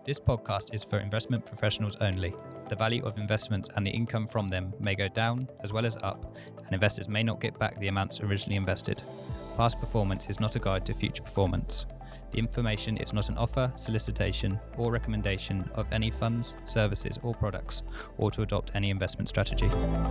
This podcast is for investment professionals only. The value of investments and the income from them may go down as well as up, and investors may not get back the amounts originally invested. Past performance is not a guide to future performance. The information is not an offer, solicitation, or recommendation of any funds, services, or products, or to adopt any investment strategy.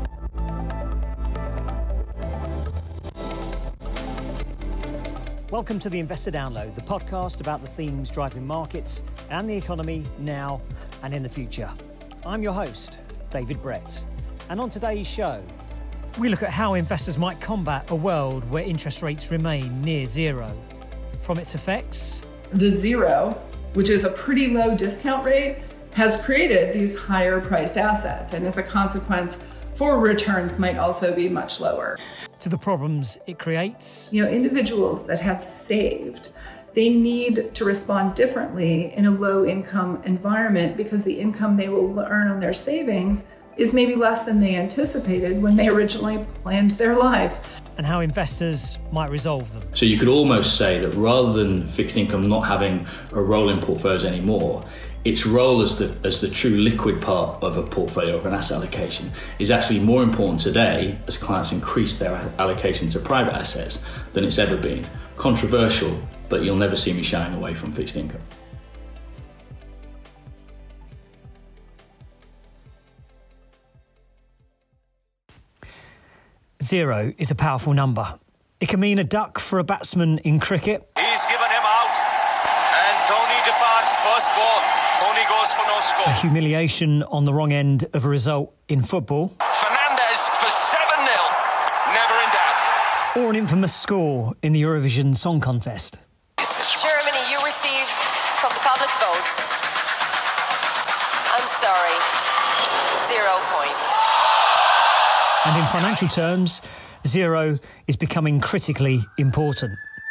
Welcome to the Investor Download, the podcast about the themes driving markets and the economy now and in the future. I'm your host, David Brett, and on today's show, we look at how investors might combat a world where interest rates remain near zero. From its effects, the zero, which is a pretty low discount rate, has created these higher priced assets, and as a consequence, forward returns might also be much lower. To the problems it creates. Individuals that have saved, they need to respond differently in a low income environment because the income they will earn on their savings is maybe less than they anticipated when they originally planned their life. And how investors might resolve them. So you could almost say that rather than fixed income not having a role in portfolios anymore, its role as the true liquid part of a portfolio, of an asset allocation, is actually more important today as clients increase their allocation to private assets than it's ever been. Controversial, but you'll never see me shying away from fixed income. Zero is a powerful number. It can mean a duck for a batsman in cricket. He's given him out, and Tony departs first ball. Tony goes for no score. A humiliation on the wrong end of a result in football. Fernandes for 7-0, never in doubt. Or an infamous score in the Eurovision Song Contest. Germany, you received from the public votes, I'm sorry, 0 points. And in financial terms, zero is becoming critically important.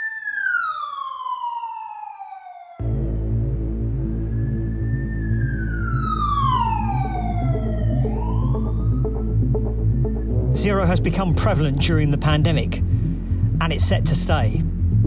Zero has become prevalent during the pandemic, and it's set to stay.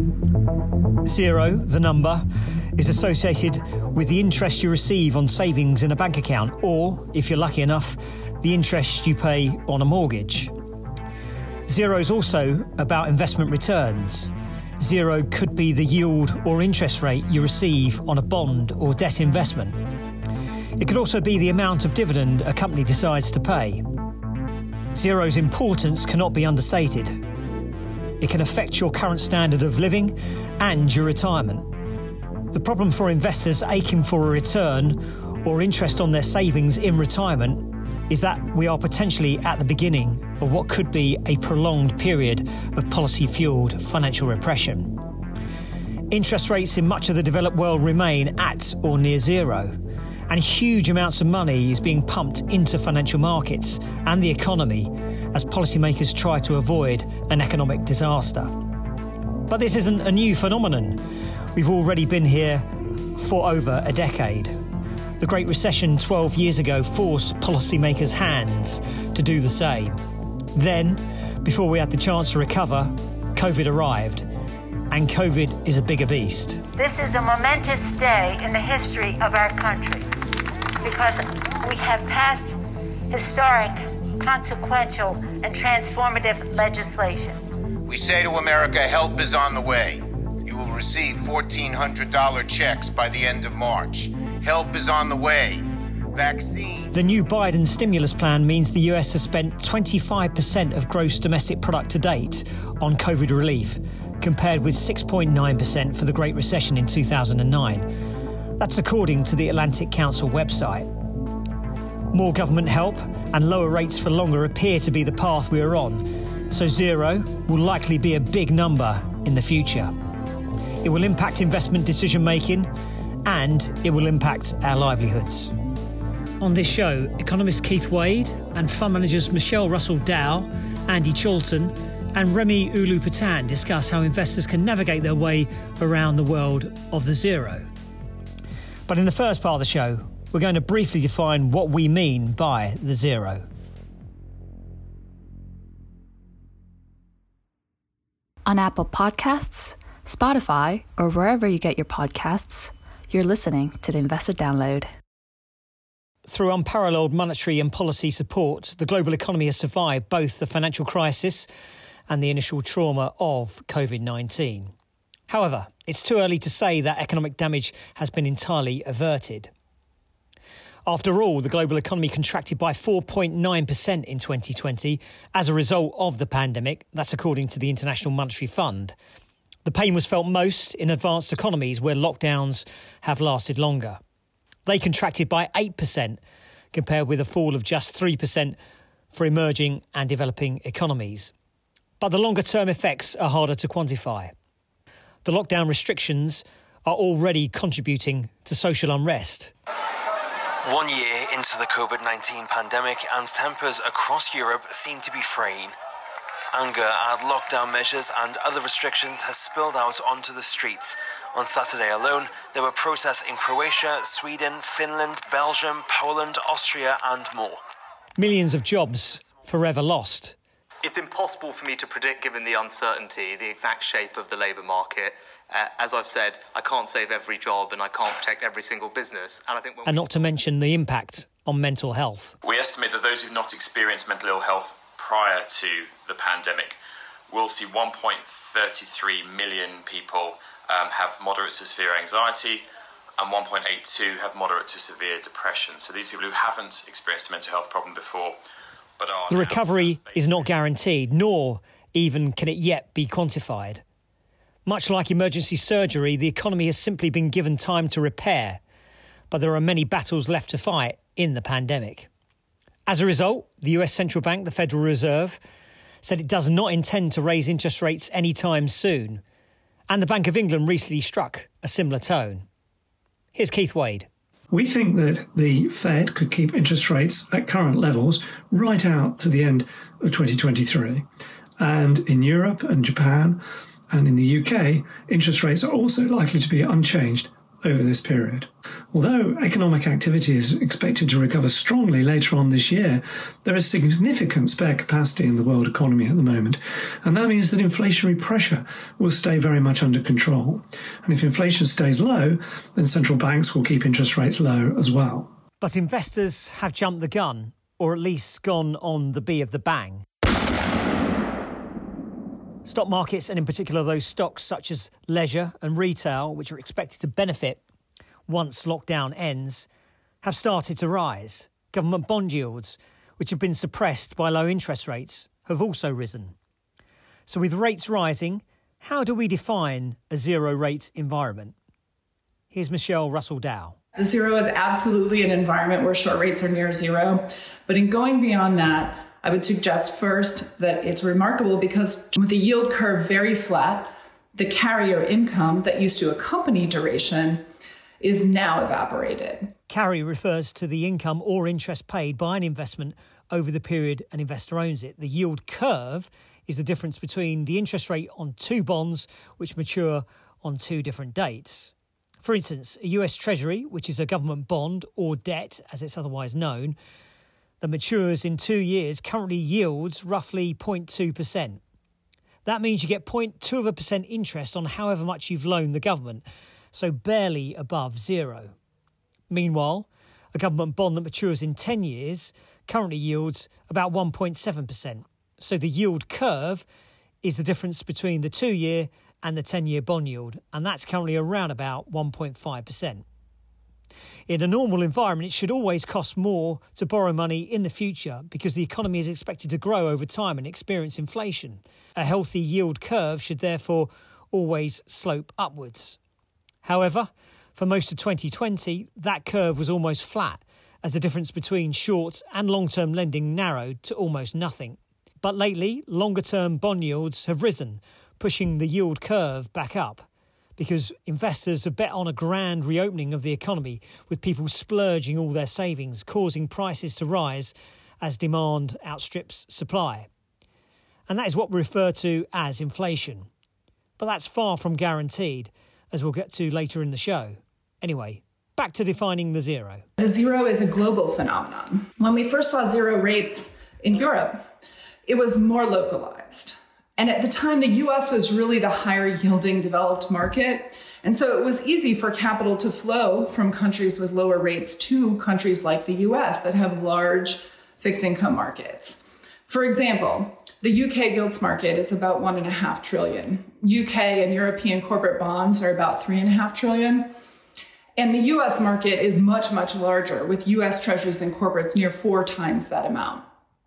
Zero, the number, is associated with the interest you receive on savings in a bank account, or, if you're lucky enough, the interest you pay on a mortgage. Zero is also about investment returns. Zero could be the yield or interest rate you receive on a bond or debt investment. It could also be the amount of dividend a company decides to pay. Zero's importance cannot be understated. It can affect your current standard of living and your retirement. The problem for investors aching for a return or interest on their savings in retirement is that we are potentially at the beginning of what could be a prolonged period of policy-fueled financial repression. Interest rates in much of the developed world remain at or near zero, and huge amounts of money is being pumped into financial markets and the economy as policymakers try to avoid an economic disaster. But this isn't a new phenomenon. We've already been here for over a decade. The Great Recession 12 years ago forced policymakers' hands to do the same. Then, before we had the chance to recover, COVID arrived. And COVID is a bigger beast. This is a momentous day in the history of our country because we have passed historic, consequential, and transformative legislation. We say to America, help is on the way. You will receive $1,400 checks by the end of March. Help is on the way. Vaccine. The new Biden stimulus plan means the US has spent 25% of gross domestic product to date on COVID relief, compared with 6.9% for the Great Recession in 2009. That's according to the Atlantic Council website. More government help and lower rates for longer appear to be the path we are on, so zero will likely be a big number in the future. It will impact investment decision-making, and it will impact our livelihoods. On this show, economist Keith Wade and fund managers Michelle Russell-Dow, Andy Chalton, and Remy Ulu-Patan discuss how investors can navigate their way around the world of the zero. But in the first part of the show, we're going to briefly define what we mean by the zero. On Apple Podcasts, Spotify, or wherever you get your podcasts, You're listening to the Investor Download. Through unparalleled monetary and policy support, the global economy has survived both the financial crisis and the initial trauma of COVID-19. However, it's too early to say that economic damage has been entirely averted. After all, the global economy contracted by 4.9% in 2020 as a result of the pandemic. That's according to the International Monetary Fund. The pain was felt most in advanced economies where lockdowns have lasted longer. They contracted by 8% compared with a fall of just 3% for emerging and developing economies. But the longer-term effects are harder to quantify. The lockdown restrictions are already contributing to social unrest. 1 year into the COVID-19 pandemic, and tempers across Europe seem to be fraying. Anger at lockdown measures and other restrictions has spilled out onto the streets. On Saturday alone, there were protests in Croatia, Sweden, Finland, Belgium, Poland, Austria and more. Millions of jobs forever lost. It's impossible for me to predict, given the uncertainty, the exact shape of the labour market. As I've said, I can't save every job and I can't protect every single business. And not to mention the impact on mental health. We estimate that those who've not experienced mental ill health prior to the pandemic will see 1.33 million people have moderate to severe anxiety and 1.82 have moderate to severe depression. So these people who haven't experienced a mental health problem before but are... The recovery is not guaranteed, nor even can it yet be quantified. Much like emergency surgery, the economy has simply been given time to repair, but there are many battles left to fight in the pandemic. As a result, the US Central Bank, the Federal Reserve, said it does not intend to raise interest rates anytime soon. And the Bank of England recently struck a similar tone. Here's Keith Wade. We think that the Fed could keep interest rates at current levels right out to the end of 2023. And in Europe and Japan and in the UK, interest rates are also likely to be unchanged over this period. Although economic activity is expected to recover strongly later on this year, there is significant spare capacity in the world economy at the moment, and that means that inflationary pressure will stay very much under control. And if inflation stays low, then central banks will keep interest rates low as well. But investors have jumped the gun, or at least gone on the B of the bang. Stock markets, and in particular those stocks such as leisure and retail, which are expected to benefit once lockdown ends, have started to rise. Government bond yields, which have been suppressed by low interest rates, have also risen. So with rates rising, how do we define a zero-rate environment? Here's Michelle Russell-Dow. The zero is absolutely an environment where short rates are near zero. But in going beyond that, I would suggest first that it's remarkable because with the yield curve very flat, the carrier income that used to accompany duration is now evaporated. Carry refers to the income or interest paid by an investment over the period an investor owns it. The yield curve is the difference between the interest rate on two bonds which mature on two different dates. For instance, a US Treasury, which is a government bond or debt, as it's otherwise known, that matures in 2 years currently yields roughly 0.2%. That means you get 0.2% interest on however much you've loaned the government, so barely above zero. Meanwhile, a government bond that matures in 10 years currently yields about 1.7%. So the yield curve is the difference between the 2-year and the 10-year bond yield, and that's currently around about 1.5%. In a normal environment, it should always cost more to borrow money in the future because the economy is expected to grow over time and experience inflation. A healthy yield curve should therefore always slope upwards. However, for most of 2020, that curve was almost flat as the difference between short and long-term lending narrowed to almost nothing. But lately, longer-term bond yields have risen, pushing the yield curve back up, because investors have bet on a grand reopening of the economy with people splurging all their savings, causing prices to rise as demand outstrips supply. And that is what we refer to as inflation. But that's far from guaranteed, as we'll get to later in the show. Anyway, back to defining the zero. The zero is a global phenomenon. When we first saw zero rates in Europe, it was more localized. And at the time, the US was really the higher yielding developed market. And so it was easy for capital to flow from countries with lower rates to countries like the US that have large fixed income markets. For example, the UK gilts market is about $1.5 trillion. UK and European corporate bonds are about $3.5 trillion. And the US market is much, much larger, with US treasuries and corporates near 4 times that amount.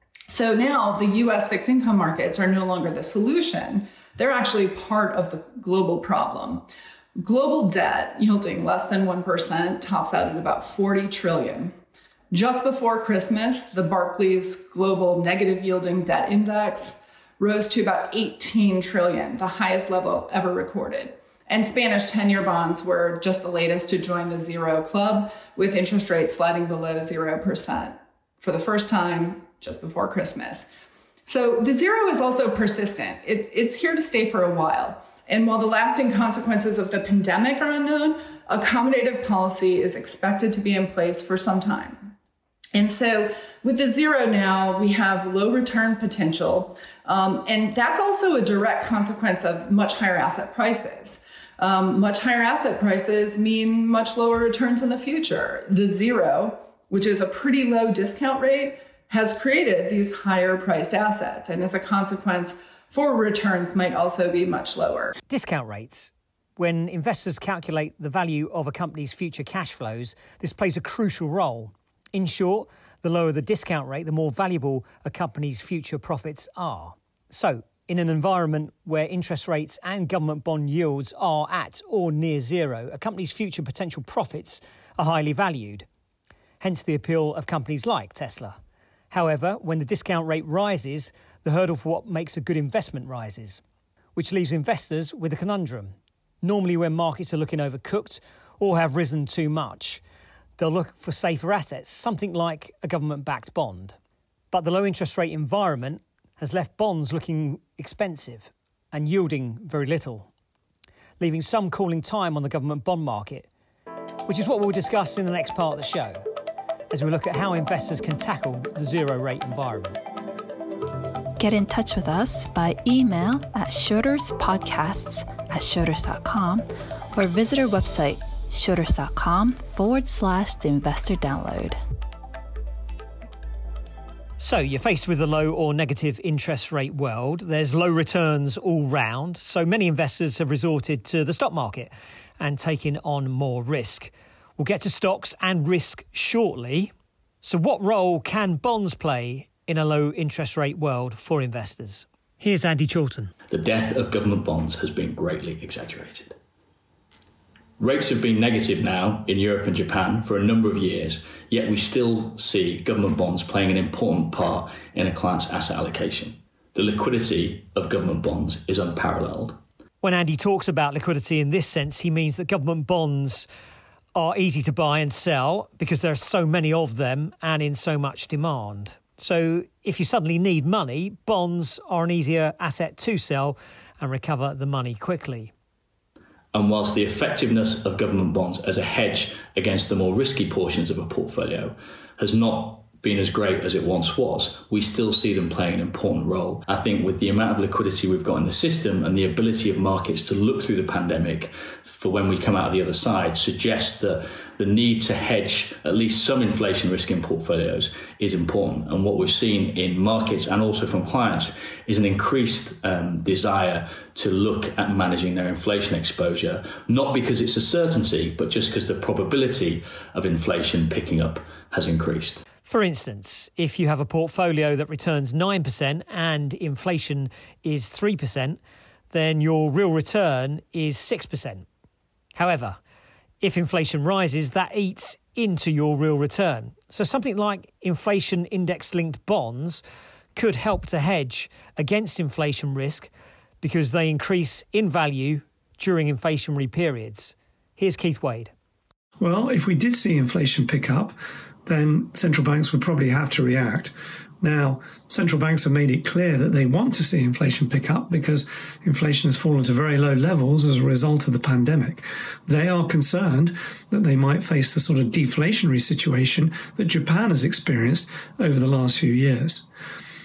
So now the US fixed income markets are no longer the solution. They're actually part of the global problem. Global debt yielding less than 1% tops out at about 40 trillion. Just before Christmas, the Barclays Global Negative Yielding Debt Index rose to about 18 trillion, the highest level ever recorded. And Spanish 10-year bonds were just the latest to join the zero club, with interest rates sliding below 0% for the first time just before Christmas. So the zero is also persistent. It's here to stay for a while. And while the lasting consequences of the pandemic are unknown, accommodative policy is expected to be in place for some time. And so with the zero now, we have low return potential. And that's also a direct consequence of much higher asset prices. Much higher asset prices mean much lower returns in the future. The zero, which is a pretty low discount rate, has created these higher priced assets. And as a consequence, forward returns might also be much lower. Discount rates. When investors calculate the value of a company's future cash flows, this plays a crucial role. In short, the lower the discount rate, the more valuable a company's future profits are. So, in an environment where interest rates and government bond yields are at or near zero, a company's future potential profits are highly valued. Hence the appeal of companies like Tesla. However, when the discount rate rises, the hurdle for what makes a good investment rises, which leaves investors with a conundrum. Normally when markets are looking overcooked or have risen too much, they'll look for safer assets, something like a government-backed bond. But the low interest rate environment has left bonds looking expensive and yielding very little, leaving some calling time on the government bond market, which is what we'll discuss in the next part of the show, as we look at how investors can tackle the zero-rate environment. Get in touch with us by email at schroderspodcasts@schroders.com or visit our website, schroders.com/the investor download. So you're faced with a low or negative interest rate world. There's low returns all round. So many investors have resorted to the stock market and taken on more risk. We'll get to stocks and risk shortly. So what role can bonds play in a low interest rate world for investors? Here's Andy Chorlton. The death of government bonds has been greatly exaggerated. Rates have been negative now in Europe and Japan for a number of years, yet we still see government bonds playing an important part in a client's asset allocation. The liquidity of government bonds is unparalleled. When Andy talks about liquidity in this sense, he means that government bonds are easy to buy and sell because there are so many of them and in so much demand. So if you suddenly need money, bonds are an easier asset to sell and recover the money quickly. And whilst the effectiveness of government bonds as a hedge against the more risky portions of a portfolio has not been as great as it once was, we still see them playing an important role. I think with the amount of liquidity we've got in the system and the ability of markets to look through the pandemic for when we come out of the other side suggests that the need to hedge at least some inflation risk in portfolios is important. And what we've seen in markets and also from clients is an increased desire to look at managing their inflation exposure, not because it's a certainty, but just because the probability of inflation picking up has increased. For instance, if you have a portfolio that returns 9% and inflation is 3%, then your real return is 6%. However, if inflation rises, that eats into your real return. So something like inflation index-linked bonds could help to hedge against inflation risk because they increase in value during inflationary periods. Here's Keith Wade. Well, if we did see inflation pick up, then central banks would probably have to react. Now, central banks have made it clear that they want to see inflation pick up because inflation has fallen to very low levels as a result of the pandemic. They are concerned that they might face the sort of deflationary situation that Japan has experienced over the last few years.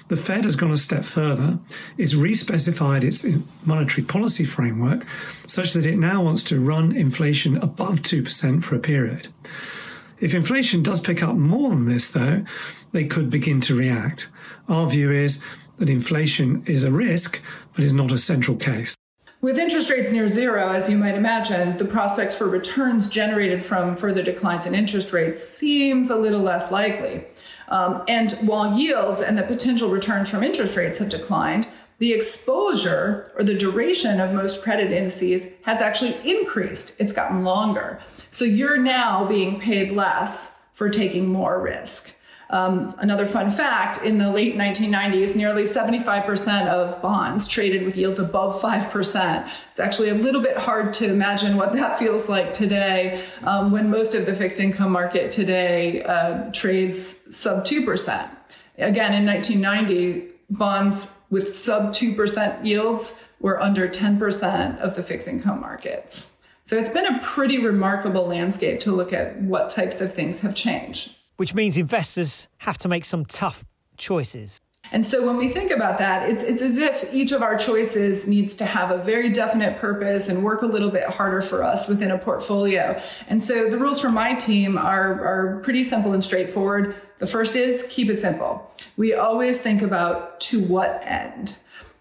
the Fed has gone a step further. It's respecified its monetary policy framework such that it now wants to run inflation above 2% for a period. If inflation does pick up more than this, though, they could begin to react. Our view is that inflation is a risk, but is not a central case. With interest rates near zero, as you might imagine, the prospects for returns generated from further declines in interest rates seems a little less likely. And while yields and the potential returns from interest rates have declined, the exposure or the duration of most credit indices has actually increased. It's gotten longer. So you're now being paid less for taking more risk. Another fun fact, in the late 1990s, nearly 75% of bonds traded with yields above 5%. It's actually a little bit hard to imagine what that feels like today, when most of the fixed income market today trades sub 2%. Again, in 1990, bonds with sub 2% yields were under 10% of the fixed income markets. So it's been a pretty remarkable landscape to look at what types of things have changed. Which means investors have to make some tough choices. And so when we think about that, it's as if each of our choices needs to have a very definite purpose and work a little bit harder for us within a portfolio. And so the rules for my team are pretty simple and straightforward. The first is keep it simple. We always think about to what end.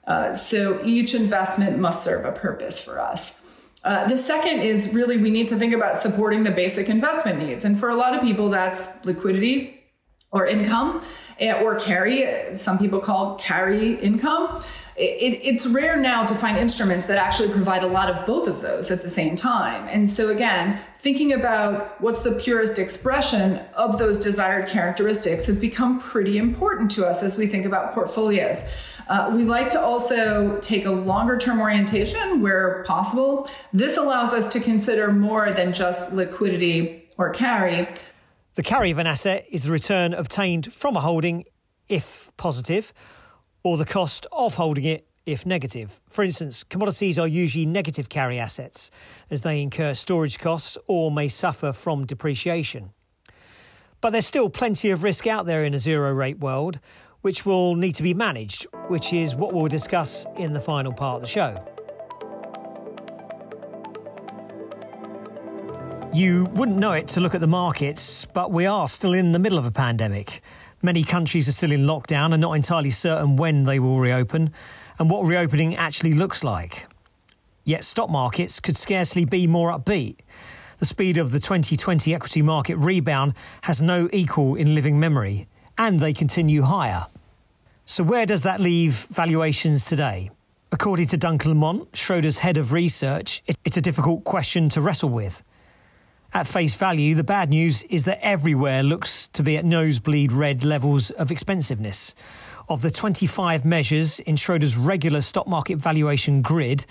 So each investment must serve a purpose for us. The second is really we need to think about supporting the basic investment needs. And for a lot of people, that's liquidity or income or carry. Some people call carry income. It's rare now to find instruments that actually provide a lot of both of those at the same time. And so again, thinking about what's the purest expression of those desired characteristics has become pretty important to us as we think about portfolios. We like to also take a longer term orientation where possible. This allows us to consider more than just liquidity or carry. The carry of an asset is the return obtained from a holding if positive, or the cost of holding it if negative. For instance, commodities are usually negative carry assets as they incur storage costs or may suffer from depreciation. But there's still plenty of risk out there in a zero rate world, which will need to be managed, which is what we'll discuss in the final part of the show. You wouldn't know it to look at the markets, but we are still in the middle of a pandemic. Many countries are still in lockdown and not entirely certain when they will reopen and what reopening actually looks like. Yet stock markets could scarcely be more upbeat. The speed of the 2020 equity market rebound has no equal in living memory, and they continue higher. So where does that leave valuations today? According to Duncan Lamont, Schroders head of research, it's a difficult question to wrestle with. At face value, the bad news is that everywhere looks to be at nosebleed red levels of expensiveness. Of the 25 measures in Schroders' regular stock market valuation grid,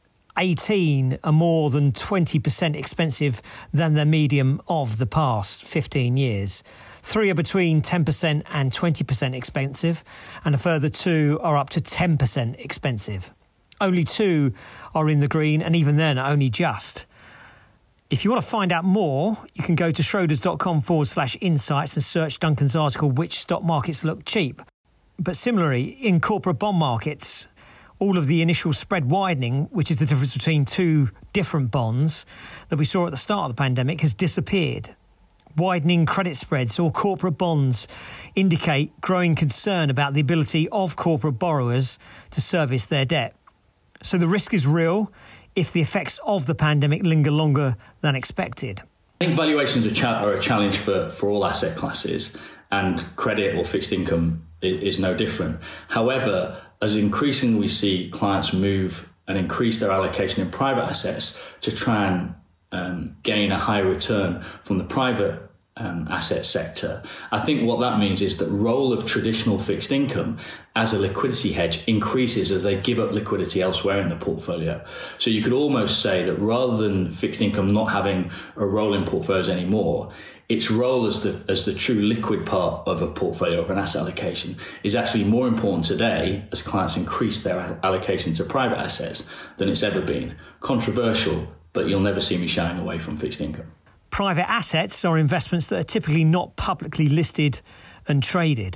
18 are more than 20% expensive than their median of the past 15 years. 3 are between 10% and 20% expensive, and a further 2 are up to 10% expensive. Only 2 are in the green, and even then only just. If you want to find out more, you can go to schroders.com/insights and search Duncan's article, Which Stock Markets Look Cheap. But similarly, in corporate bond markets, all of the initial spread widening, which is the difference between two different bonds that we saw at the start of the pandemic, has disappeared. Widening credit spreads or corporate bonds indicate growing concern about the ability of corporate borrowers to service their debt. So the risk is real if the effects of the pandemic linger longer than expected. I think valuations are a challenge for all asset classes, and credit or fixed income is no different. However, as increasingly we see clients move and increase their allocation in private assets to try and gain a higher return from the private asset sector, I think what that means is that the role of traditional fixed income as a liquidity hedge increases as they give up liquidity elsewhere in the portfolio. So you could almost say that rather than fixed income not having a role in portfolios anymore, its role as the true liquid part of a portfolio of an asset allocation is actually more important today as clients increase their allocation to private assets than it's ever been. Controversial, but you'll never see me shying away from fixed income. Private assets are investments that are typically not publicly listed and traded.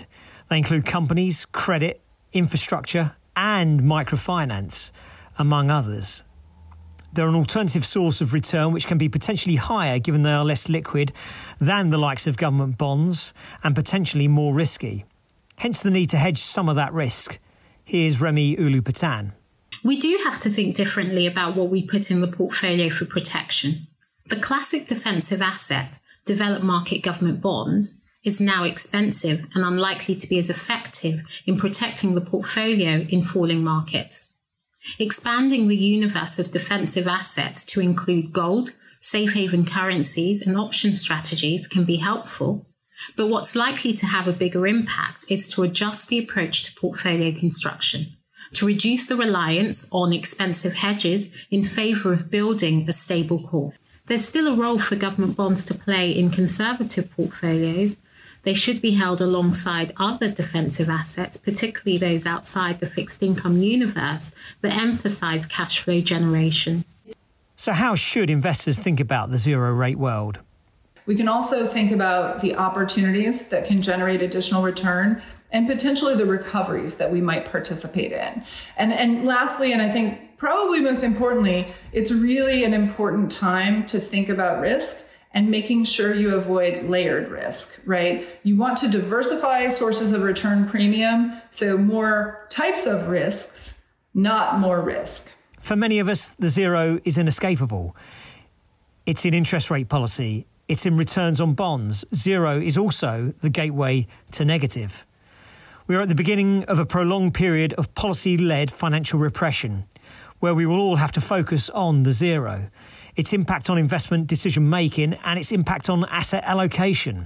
They include companies, credit, infrastructure and microfinance, among others. They're an alternative source of return which can be potentially higher given they are less liquid than the likes of government bonds and potentially more risky. Hence the need to hedge some of that risk. Here's Remy Ulu-Patan. We do have to think differently about what we put in the portfolio for protection. The classic defensive asset, developed market government bonds, is now expensive and unlikely to be as effective in protecting the portfolio in falling markets. Expanding the universe of defensive assets to include gold, safe haven currencies and option strategies can be helpful, but what's likely to have a bigger impact is to adjust the approach to portfolio construction, to reduce the reliance on expensive hedges in favour of building a stable core. There's still a role for government bonds to play in conservative portfolios. They should be held alongside other defensive assets, particularly those outside the fixed income universe that emphasise cash flow generation. So how should investors think about the zero rate world? We can also think about the opportunities that can generate additional return and potentially the recoveries that we might participate in. And lastly, and I think probably most importantly, it's really an important time to think about risk and making sure you avoid layered risk, right? You want to diversify sources of return premium, so more types of risks, not more risk. For many of us, the zero is inescapable. It's in interest rate policy. It's in returns on bonds. Zero is also the gateway to negative. We are at the beginning of a prolonged period of policy-led financial repression, where we will all have to focus on the zero, its impact on investment decision-making and its impact on asset allocation.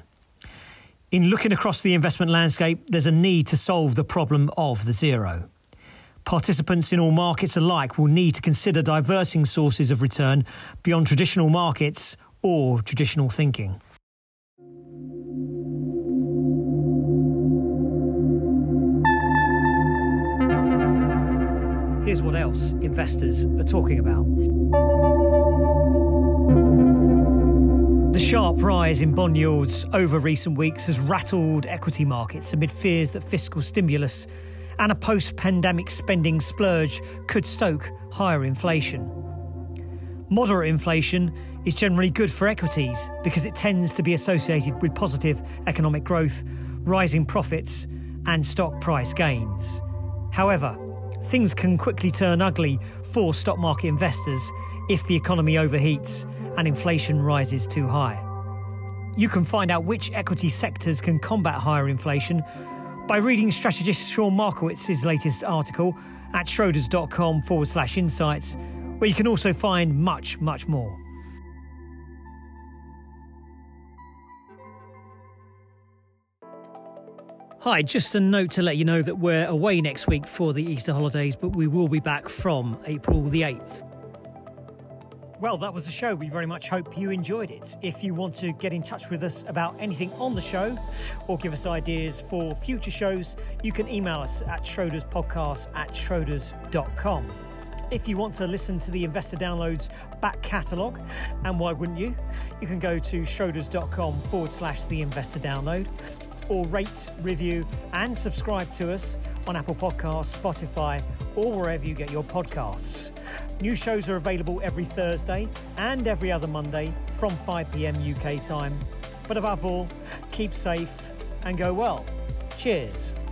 In looking across the investment landscape, there's a need to solve the problem of the zero. Participants in all markets alike will need to consider diversing sources of return beyond traditional markets or traditional thinking. Here's what else investors are talking about. The sharp rise in bond yields over recent weeks has rattled equity markets amid fears that fiscal stimulus and a post-pandemic spending splurge could stoke higher inflation. Moderate inflation is generally good for equities because it tends to be associated with positive economic growth, rising profits and stock price gains. However, things can quickly turn ugly for stock market investors if the economy overheats and inflation rises too high. You can find out which equity sectors can combat higher inflation by reading strategist Sean Markowitz's latest article at schroders.com/insights, where you can also find much, much more. Hi, just a note to let you know that we're away next week for the Easter holidays, but we will be back from April the 8th. Well, that was the show. We very much hope you enjoyed it. If you want to get in touch with us about anything on the show or give us ideas for future shows, you can email us at schroderspodcast@schroders.com. If you want to listen to the Investor Downloads back catalogue, and why wouldn't you, you can go to schroders.com/the Investor Download, or rate, review and subscribe to us on Apple Podcasts, Spotify or wherever you get your podcasts. New shows are available every Thursday and every other Monday from 5 p.m. UK time. But above all, keep safe and go well. Cheers.